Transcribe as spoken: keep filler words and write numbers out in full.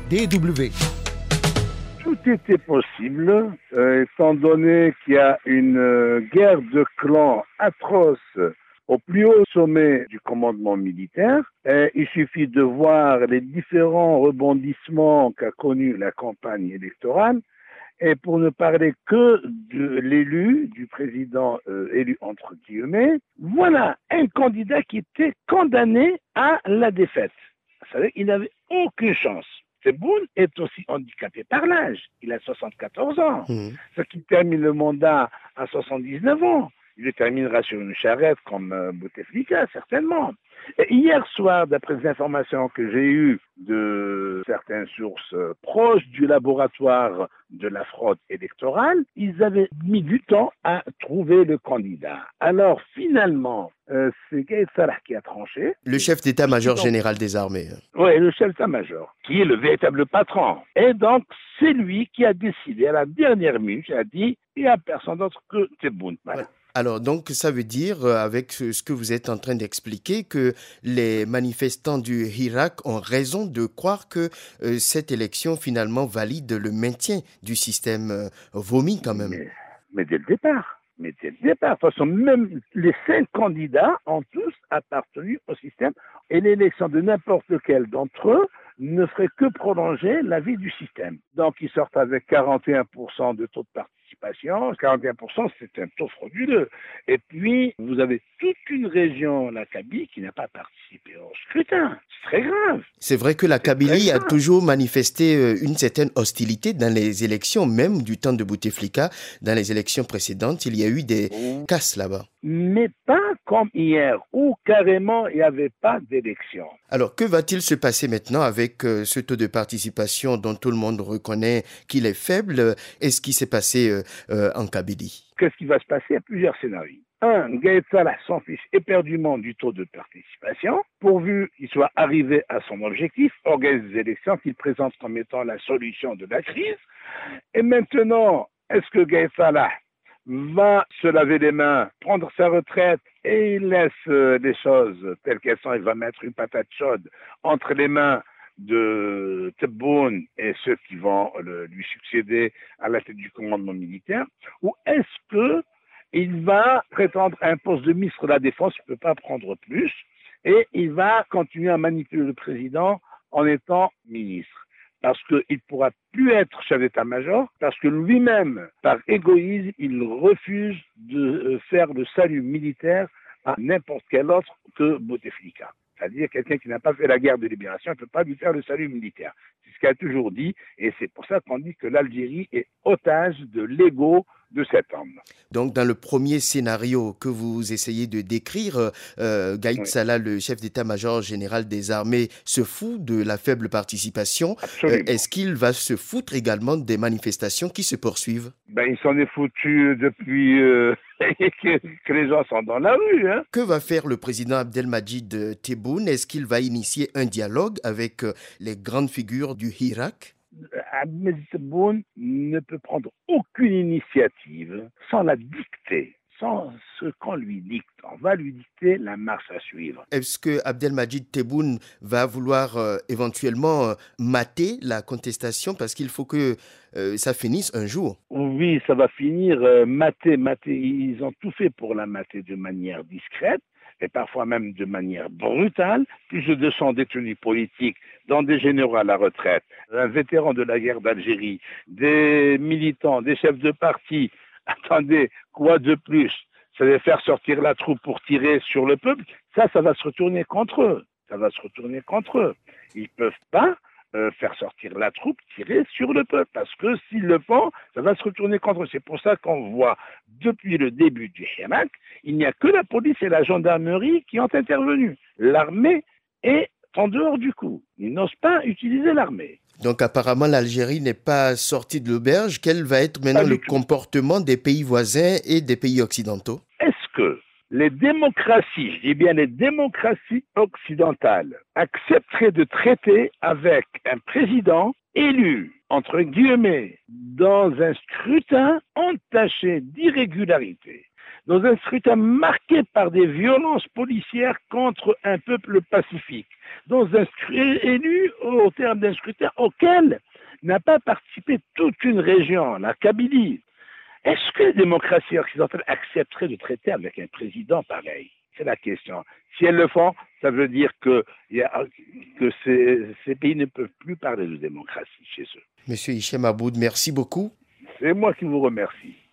D W. Tout était possible, euh, étant donné qu'il y a une euh, guerre de clans atroce au plus haut sommet du commandement militaire. Et il suffit de voir les différents rebondissements qu'a connus la campagne électorale. Et pour ne parler que de l'élu, du président euh, élu entre guillemets, voilà un candidat qui était condamné à la défaite. Vous savez, il n'avait aucune chance. Tebboune est aussi handicapé par l'âge. Il a soixante-quatorze ans. Mmh. Ce qui termine le mandat à soixante-dix-neuf ans. Il le terminera sur une charrette comme euh, Bouteflika, certainement. Et hier soir, d'après les informations que j'ai eues de certaines sources euh, proches du laboratoire de la fraude électorale, ils avaient mis du temps à trouver le candidat. Alors finalement, euh, c'est Gaïd Salah qui a tranché. Le chef d'état-major général des armées. Oui, le chef d'état-major, qui est le véritable patron. Et donc, c'est lui qui a décidé à la dernière minute, il a dit, il n'y a personne d'autre que Tebboune. Voilà. Ouais. Alors, donc, ça veut dire, avec ce que vous êtes en train d'expliquer, que les manifestants du Hirak ont raison de croire que euh, cette élection, finalement, valide le maintien du système euh, vomi, quand même. Mais, mais dès le départ. Mais dès le départ. De toute façon, même les cinq candidats ont tous appartenu au système. Et l'élection de n'importe lequel d'entre eux ne ferait que prolonger la vie du système. Donc, ils sortent avec quarante et un pour cent de taux de participation. quarante et un pour cent, c'est un taux frauduleux. Et puis, vous avez toute une région, la Kabylie, qui n'a pas participé au scrutin. C'est très grave. C'est vrai que la Kabylie a toujours manifesté une certaine hostilité dans les élections, même du temps de Bouteflika. Dans les élections précédentes, il y a eu des mmh. casses là-bas. Mais pas comme hier, où carrément il n'y avait pas d'élection. Alors, que va-t-il se passer maintenant avec euh, ce taux de participation dont tout le monde reconnaît qu'il est faible? Et ce qui s'est passé euh, euh, en Kabylie? Qu'est-ce qui va se passer? Il y a plusieurs scénarios. Un, Gaïd Salah s'en fiche éperdument du taux de participation, pourvu qu'il soit arrivé à son objectif, organiser des élections qu'il présente comme étant la solution de la crise. Et maintenant, est-ce que Gaïd Salah va se laver les mains, prendre sa retraite et il laisse euh, les choses telles qu'elles sont, il va mettre une patate chaude entre les mains de Tebboune et ceux qui vont le, lui succéder à la tête du commandement militaire, ou est-ce que il va prétendre un poste de ministre de la Défense, il ne peut pas prendre plus, et il va continuer à manipuler le président en étant ministre. Parce qu'il ne pourra plus être chef d'état-major, parce que lui-même, par égoïsme, il refuse de faire le salut militaire à n'importe quel autre que Bouteflika. C'est-à-dire quelqu'un qui n'a pas fait la guerre de libération, il ne peut pas lui faire le salut militaire. C'est ce qu'il a toujours dit, et c'est pour ça qu'on dit que l'Algérie est otage de l'ego de cet homme. Donc, dans le premier scénario que vous essayez de décrire, euh, Gaïd oui. Salah, le chef d'état-major général des armées, se fout de la faible participation. Euh, est-ce qu'il va se foutre également des manifestations qui se poursuivent? Ben, il s'en est foutu depuis euh, que, que les gens sont dans la rue. Hein. Que va faire le président Abdelmadjid Tebboune? Est-ce qu'il va initier un dialogue avec les grandes figures du Hirak? Abdelmadjid Tebboune ne peut prendre aucune initiative sans la dicter, sans ce qu'on lui dicte. On va lui dicter la marche à suivre. Est-ce que Abdelmadjid Tebboune va vouloir euh, éventuellement euh, mater la contestation parce qu'il faut que euh, ça finisse un jour? Oui, ça va finir euh, mater, mater. Ils ont tout fait pour la mater de manière discrète et parfois même de manière brutale. Plus de deux cents détenus politiques, dont des généraux à la retraite, un vétéran de la guerre d'Algérie, des militants, des chefs de parti. Attendez, quoi de plus? Ça va faire sortir la troupe pour tirer sur le peuple. Ça, ça va se retourner contre eux. Ça va se retourner contre eux. Ils ne peuvent pas euh, faire sortir la troupe, tirer sur le peuple. Parce que s'ils le font, ça va se retourner contre eux. C'est pour ça qu'on voit, depuis le début du Hirak, il n'y a que la police et la gendarmerie qui ont intervenu. L'armée est en dehors du coup. Ils n'osent pas utiliser l'armée. Donc apparemment, l'Algérie n'est pas sortie de l'auberge. Quel va être maintenant le tout. comportement des pays voisins et des pays occidentaux? Est-ce que les démocraties, je dis bien les démocraties occidentales, accepteraient de traiter avec un président élu, entre guillemets, dans un scrutin entaché d'irrégularité, dans un scrutin marqué par des violences policières contre un peuple pacifique, dans un scrutin élu au terme d'un scrutin auquel n'a pas participé toute une région, la Kabylie. Est-ce que les démocraties occidentales accepteraient de traiter avec un président pareil? C'est la question. Si elles le font, ça veut dire que, que ces, ces pays ne peuvent plus parler de démocratie chez eux. Monsieur Hichem Aboud, merci beaucoup. C'est moi qui vous remercie.